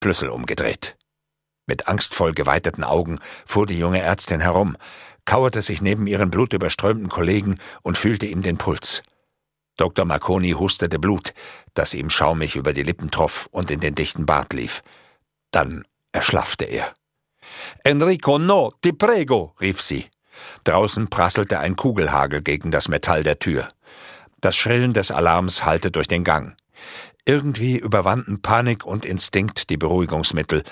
Schlüssel umgedreht. Mit angstvoll geweiteten Augen fuhr die junge Ärztin herum, kauerte sich neben ihren blutüberströmten Kollegen und fühlte ihm den Puls. Dr. Marconi hustete Blut, das ihm schaumig über die Lippen troff und in den dichten Bart lief. Dann erschlaffte er. »Enrico, no, ti prego«, rief sie. Draußen prasselte ein Kugelhagel gegen das Metall der Tür. Das Schrillen des Alarms hallte durch den Gang. Irgendwie überwanden Panik und Instinkt die Beruhigungsmittel,